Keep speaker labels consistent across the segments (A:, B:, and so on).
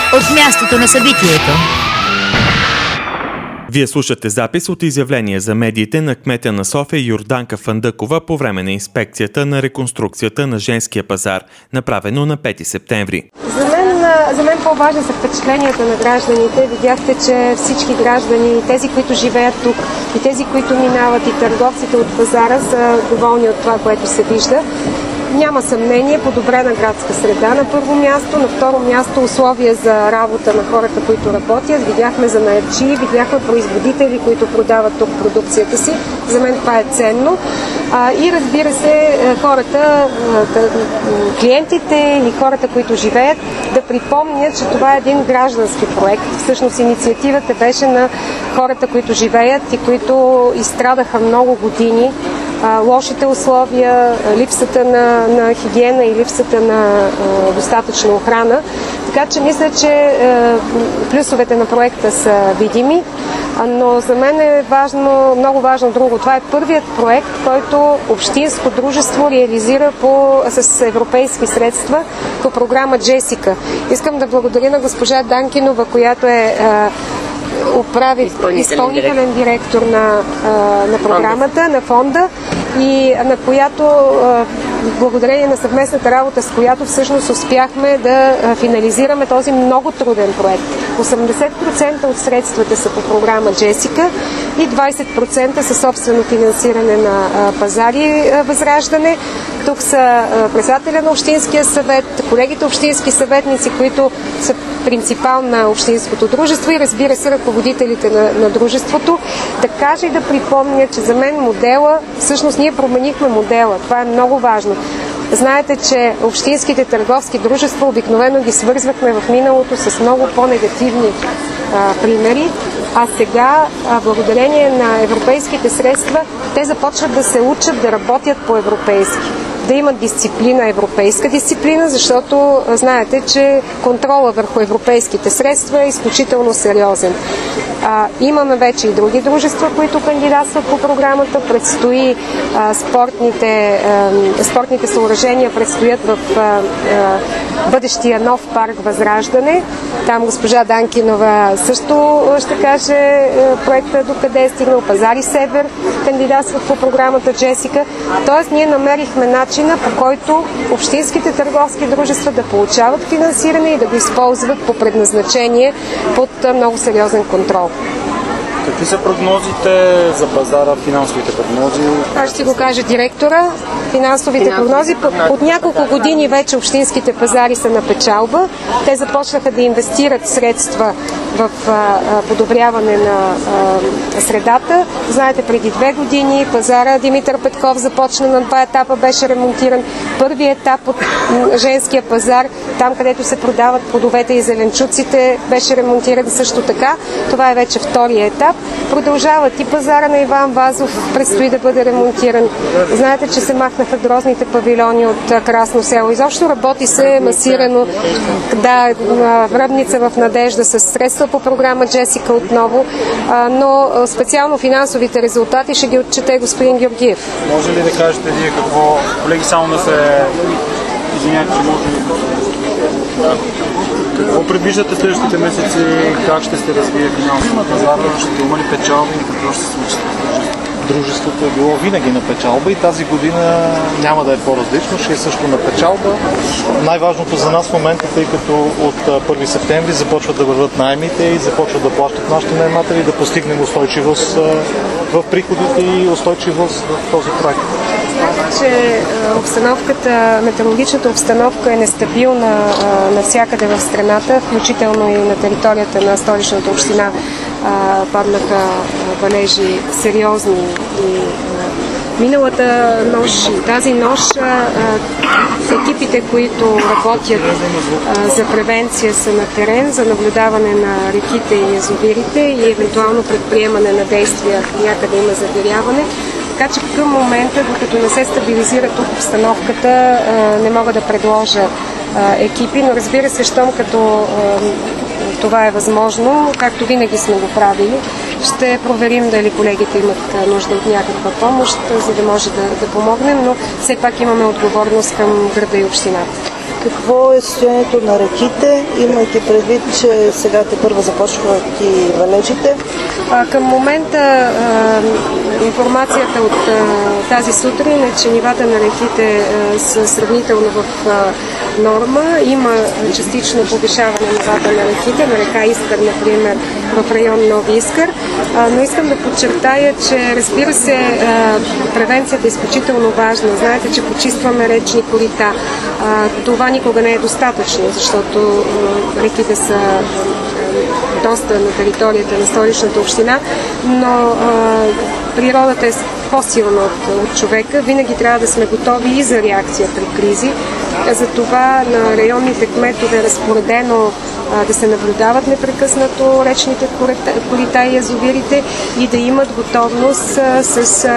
A: от мястото на събитието.
B: Вие слушате запис от изявление за медиите на кмета на София Йорданка Фандъкова по време на инспекцията на реконструкцията на женския пазар, направено на 5 септември.
C: За мен по-важни са впечатленията на гражданите. Видяхте, че всички граждани, тези, които живеят тук, и тези, които минават, и търговците от пазара са доволни от това, което се вижда. Няма съмнение, подобрена градска среда на първо място, на второ място условия за работа на хората, които работят. Видяхме занаятчии, видяхме производители, които продават тук продукцията си. За мен това е ценно. И разбира се, хората, клиентите и хората, които живеят, да припомнят, че това е един граждански проект. Всъщност инициативата беше на хората, които живеят и които изстрадаха много години лошите условия, липсата на хигиена и липсата на достатъчна охрана. Така че мисля, че плюсовете на проекта са видими, но за мен е много важно друго. Това е първият проект, който общинско дружество реализира с европейски средства по програма Джесика. Искам да благодаря на госпожа Данкинова, която е изпълнителен директор на програмата, на фонда, и на която, благодарение на съвместната работа, с която всъщност успяхме да финализираме този много труден проект. 80% от средствата са по програма Джесика и 20% са собствено финансиране на пазари Възраждане. Тук са председателя на Общинския съвет, колегите общински съветници, които са принципал на общинското дружество, и разбира се ръководителите на дружеството. Да кажа и да припомня, че за мен модела, всъщност ние променихме модела. Това е много важно. Знаете, че общинските търговски дружества обикновено ги свързвахме в миналото с много по-негативни примери, а сега, благодарение на европейските средства, те започват да се учат да работят по-европейски, да имат дисциплина, европейска дисциплина, защото знаете, че контрола върху европейските средства е изключително сериозен. Имаме вече и други дружества, които кандидатстват по програмата. Предстои спортните съоръжения предстоят в бъдещия нов парк Възраждане. Там госпожа Данкинова също ще каже проекта докъде е стигнал. Пазари Север кандидатстват по програмата Джесика. Тоест ние намерихме начина, по който общинските търговски дружества да получават финансиране и да го използват по предназначение под много сериозен контрол.
D: Какви са прогнозите за пазара, финансовите прогнози?
C: Аз ще го кажа директора. Финансовите прогнози. От няколко години вече общинските пазари са на печалба. Те започнаха да инвестират средства в подобряване на средата. Знаете, преди 2 години пазара Димитър Петков започна на 2 етапа, беше ремонтиран. Първият етап от женския пазар, там където се продават плодовете и зеленчуците, беше ремонтиран също така. Това е вече втория етап. Продължават и пазара на Иван Вазов, предстои да бъде ремонтиран. Знаете, че се махнаха грозните павилиони от Красно село. Изобщо работи се масирано. Да, Връбница в Надежда с средства по програма Джесика отново, но специално финансовите резултати ще ги отчете господин Георгиев.
D: Може ли да кажете вие какво, колеги, само да се извинявате, че може ли... Какво предвиждате следващите месеци? Как ще се развие финансовия пазар? Ще има ли печалби и какво ще се случи с дружеството?
E: Дружеството е било винаги на печалба и тази година няма да е по-различно, ще е също на печалба. Най-важното за нас в момента, тъй като от 1 септември започват да върват наемите и започват да плащат нашите наематели, да постигнем устойчивост в приходите и устойчивост в този проект.
C: Че метеорологичната обстановка е нестабилна навсякъде в страната, включително и на територията на Столичната община паднаха валежи сериозни и миналата нощ и тази нощ екипите, които работят за превенция, са на терен за наблюдаване на реките и язовирите и евентуално предприемане на действия, някъде има заверяване. Така че към момента, докато не се стабилизира тук обстановката, не мога да предложа екипи, но разбира се, щом като това е възможно, както винаги сме го правили, ще проверим дали колегите имат нужда от някаква помощ, за да може да помогнем, но все пак имаме отговорност към града и общината.
F: какво е състоянието на реките, имайки предвид, че сега тепърва започват и валежите?
C: Към момента информацията от тази сутрин е, че нивата на реките са сравнително в норма. Има частично повишаване на нивата на реките, на река Искър, например, в район Нови Искър. Но искам да подчертая, че разбира се, превенцията е изключително важна. Знаете, че почистваме речни корита. Това никога не е достатъчно, защото реките са доста на територията на Столичната община, но природата е по-силна от човека. Винаги трябва да сме готови и за реакция при кризи. Затова на районните кметове е разпоредено да се наблюдават непрекъснато речните корита и язовирите и да имат готовност с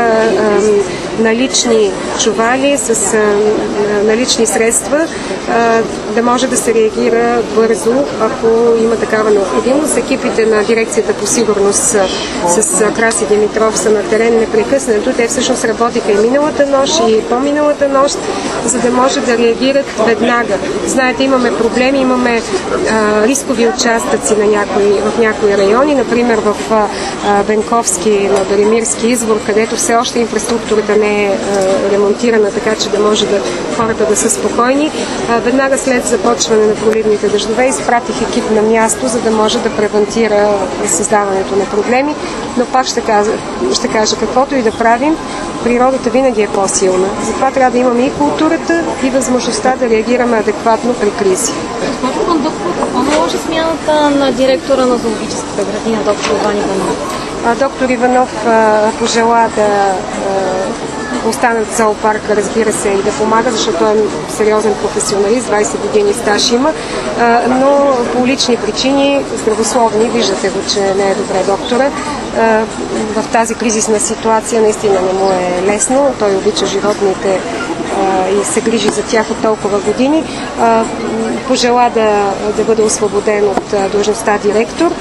C: налични чували, с налични средства, да може да се реагира бързо, ако има такава необходимост. Екипите на дирекцията по сигурност с Краси Димитров са на терен непрекъснато. Те всъщност работиха и миналата нощ, и по-миналата нощ, за да може да реагират веднага. Знаете, имаме проблеми, имаме рискови участъци в някои райони, например в Бенковски, на Даримирски извор, където все още инфраструктурата не е ремонтирана, така че да може хората да са спокойни. Веднага след започване на проливните дъждове изпратих екип на място, за да може да превентира създаването на проблеми. Но пак ще кажа, каквото и да правим, природата винаги е по-силна. Затова трябва да имаме и културата, и възможността да реагираме адекватно при кризи.
G: Госпожо Фандъкова, какво наложи смяната на директора на зоологическата градина, доктор Иван Иванов?
C: Доктор Иванов пожела да останат в зоопарка, разбира се, и да помага, защото е сериозен професионалист, 20 години стаж има, но по лични причини, здравословни, виждате го, че не е добре доктора. В тази кризисна ситуация наистина не му е лесно. Той обича животните и се грижи за тях от толкова години. Пожела да бъде освободен от длъжността директор.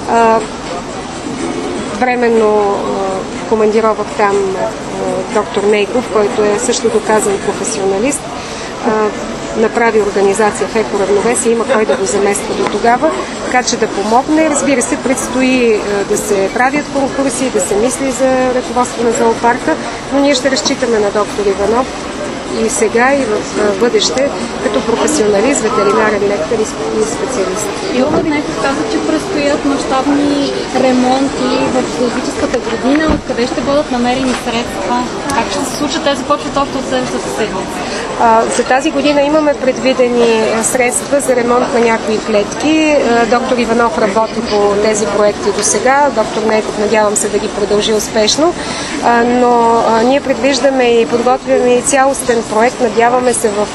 C: Временно командировах там доктор Нейков, който е също доказан професионалист. Направи организация в екоравновесие, има кой да го замества до тогава, така че да помогне. Разбира се, предстои да се правят конкурси, да се мисли за ръководство на зоопарка, но ние ще разчитаме на доктор Иванов и сега, и в бъдеще, като професионалист, ветеринарен лекар и специалист.
G: Доктор Нейков каза, че предстоят мащабни ремонти в зоологическата градина. Откъде ще бъдат намерени средства? Как ще се случат? Те започват още от следващата седмица.
C: За тази година имаме предвидени средства за ремонт на някои клетки. Доктор Иванов работи по тези проекти до сега. Доктор Нейков, надявам се да ги продължи успешно. Но ние предвиждаме и подготвяме и цялостен проект. Надяваме се в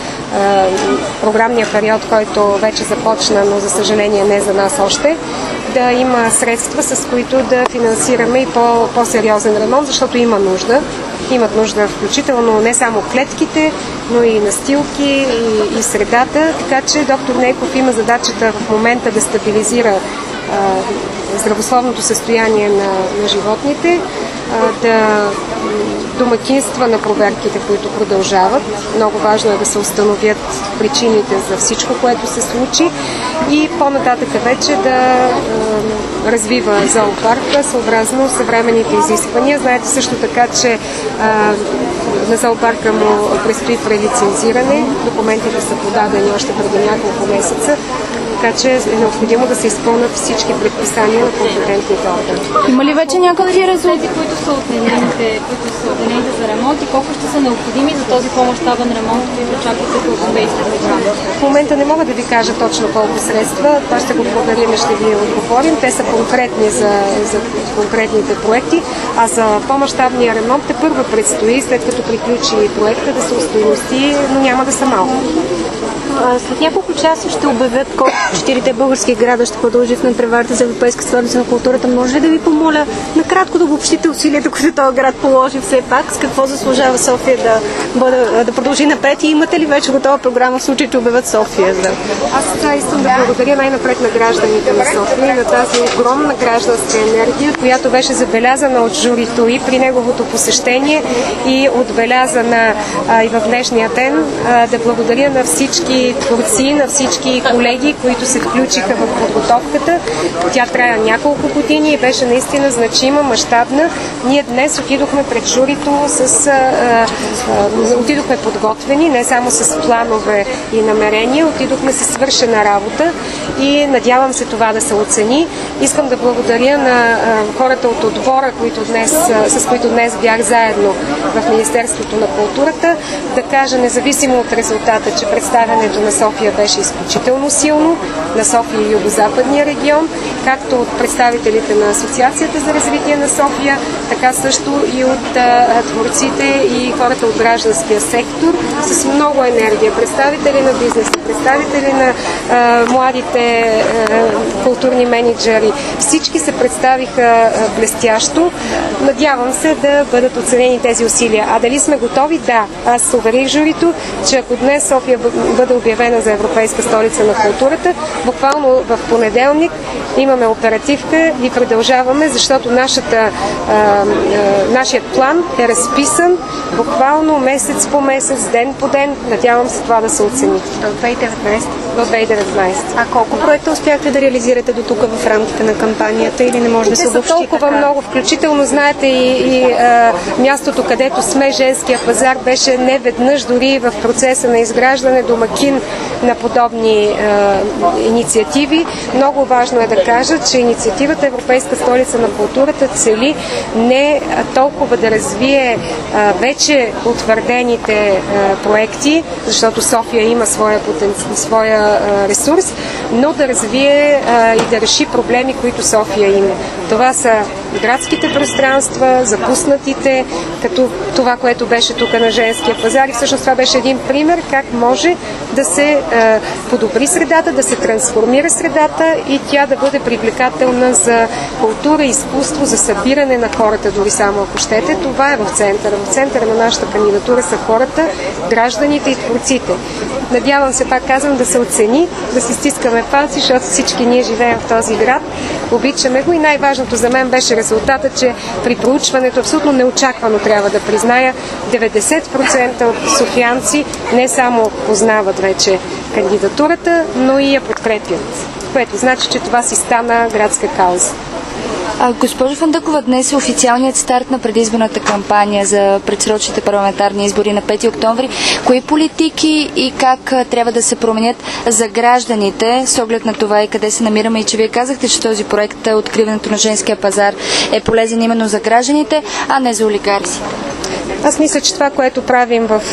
C: програмния период, който вече започна, но за съжаление не за нас още, да има средства, с които да финансираме и по-сериозен ремонт, защото има нужда. Имат нужда включително не само клетките, но и настилки и средата. Така че доктор Нейков има задачата в момента да стабилизира здравословното състояние на животните, да домакинства на проверките, които продължават. Много важно е да се установят причините за всичко, което се случи и по-нататък вече да развива зоопарка съобразно съвременните изисквания. Знаете също така, че на зоопарка му предстои прелицензиране. Документите са подадени още преди няколко месеца, така че е необходимо да се изпълнят всички предписания на компетентните органи.
G: Има ли вече някакви резултати, които са отделените за ремонт и колко ще са необходими за този по-мащабен ремонт, който очаквате по европейска програма?
C: В момента не мога да ви кажа точно колко средства. Това ще го проверим и ще ви отговорим. Те са конкретни за конкретните проекти, а за по-мащабния ремонт те първо предстои, след като приключи проекта, да се устойности, но няма да са малко.
H: След няколко часа ще обявят колко 4 български града ще продължи в надпреварата за Европейска столица на културата. Може ли да ви помоля накратко да обобщите усилията, които този град положи все пак? С какво заслужава София да продължи напред и имате ли вече готова програма в случай, че обявят София?
C: Аз искам да благодаря най-напред на гражданите на София, на тази огромна гражданска енергия, която беше забелязана от журито и при неговото посещение и отбелязана и в днешния ден. Да благодаря на всички всички творци, на всички колеги, които се включиха в подготовката. Тя трая няколко години и беше наистина значима, мащабна. Ние днес отидохме пред журито отидохме подготвени, не само с планове и намерения, отидохме с свършена работа и надявам се това да се оцени. Искам да благодаря на хората от отбора, с които днес бях заедно в Министерството на културата, да кажа, независимо от резултата, че представянето на София беше изключително силно, на София и Югозападния регион, както от представителите на Асоциацията за развитие на София, така също и от творците и хората от гражданския сектор с много енергия. Представители на бизнеса, представители на младите културни менеджери. Всички се представиха блестящо. Надявам се да бъдат оценени тези усилия. А дали сме готови? Да. Аз уверих журито, че ако днес София бъде обявена за Европейска столица на културата, буквално в понеделник имаме оперативка и продължаваме, защото нашият план е разписан буквално месец по месец, ден по ден. Надявам се това да се оцени.
H: До 2019?
C: До 2019.
H: А колко проекта успяхте да реализирате до тук в рамките на кампанията или не може да се обобщи?
C: Толкова много, включително знаете и мястото, където сме, женския пазар, беше не веднъж дори в процеса на изграждане домакин на подобни инициативи. Много важно е да кажа, че инициативата Европейска столица на културата цели не толкова да развие вече утвърдените проекти, защото София има своя ресурс, но да развие и да реши проблеми, които София има. Това са градските пространства, запуснатите, като това, което беше тук на женския пазар. И всъщност това беше един пример как може да се подобри средата, да се трансформира средата и тя да бъде привлекателна за култура, изкуство, за събиране на хората, дори само ако щете. Това е в центъра. В центъра на нашата кандидатура са хората, гражданите и творците. Надявам се, пак казвам, да се оцени, да си стискаме палци, защото всички ние живеем в този град, обичаме го и най-важното за мен беше резултата, че при проучването, абсолютно неочаквано трябва да призная, 90% от софиянци не само познават вече кандидатурата, но и я подкрепят, което значи, че това си стана градска кауза.
I: Госпожо Фандъкова, днес е официалният старт на предизборната кампания за предсрочните парламентарни избори на 5 октомври. Кои политики и как трябва да се променят за гражданите с оглед на това и къде се намираме и че Вие казахте, че този проект, откриването на женския пазар, е полезен именно за гражданите, а не за олигарсите?
C: Аз мисля, че това, което правим в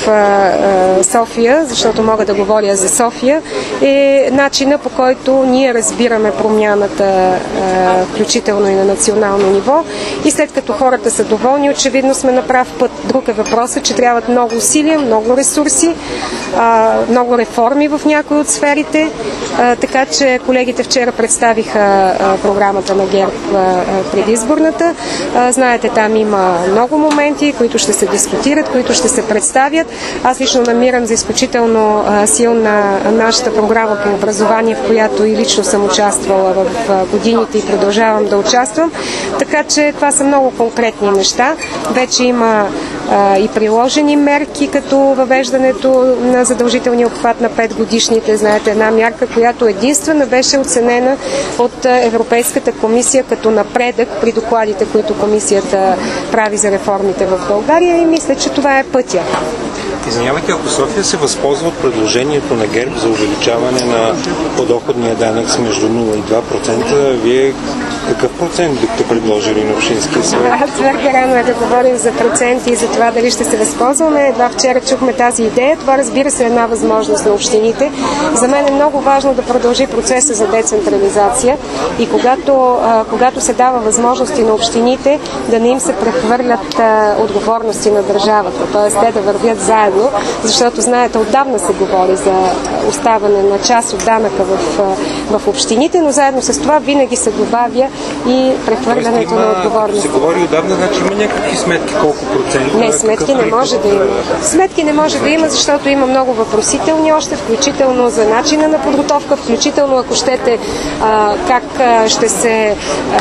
C: София, защото мога да говоря за София, е начина, по който ние разбираме промяната, включително и на национално ниво. И след като хората са доволни, очевидно сме на прав път. Друг е въпросът, че трябват много усилия, много ресурси, много реформи в някои от сферите. Така че колегите вчера представиха програмата на ГЕРБ предизборната. Знаете, там има много моменти, които ще се дискутират, които ще се представят. Аз лично намирам за изключително силна нашата програма по образование, в която и лично съм участвала в годините и продължавам да участвам. Така че това са много конкретни неща. Вече има и приложени мерки, като въвеждането на задължителния обхват на 5 годишните. Знаете, една мярка, която единствена беше оценена от Европейската комисия като напредък при докладите, които комисията прави за реформите в България и мисля, че това е пътя.
J: Извинявайте, ако София се възползва от предложението на ГЕРБ за увеличаване на подоходния данък с между 0 и 2%, вие какъв процент бихте предложили на Общинския съвет?
C: Твърде рано е да говорим за проценти и за това дали ще се възползваме. Едва вчера чухме тази идея. Това, разбира се, е една възможност на общините. За мен е много важно да продължи процеса за децентрализация и когато се дава възможности на общините, да не им се прехвърлят отговорности на държавата, т.е. те да вървят заедно, защото, знаете, отдавна се говори за оставане на част от данъка в общините, но заедно с това винаги се добавя и прехвърлянето на отговорност.
J: Се говори отдавна, значи има някакви сметки, колко процента?
C: Не, сметки не може да има. Сметки не може да има, защото има много въпросителни още, включително за начина на подготовка, включително ако щете как ще се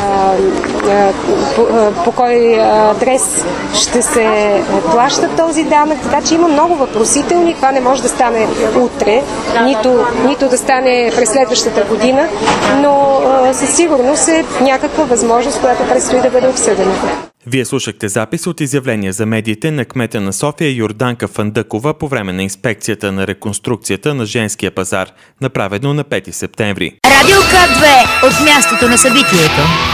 C: по кой адрес ще се плаща този данък, така че има много въпросителни. Това не може да стане утре, нито да стане през следващата година, но със сигурност е някаква възможност, която предстои да бъде обсъдена.
B: Вие слушахте запис от изявление за медиите на кмета на София Йорданка Фандъкова по време на инспекцията на реконструкцията на женския пазар, направено на 5 септември.
A: Радио К2 от мястото на събитието.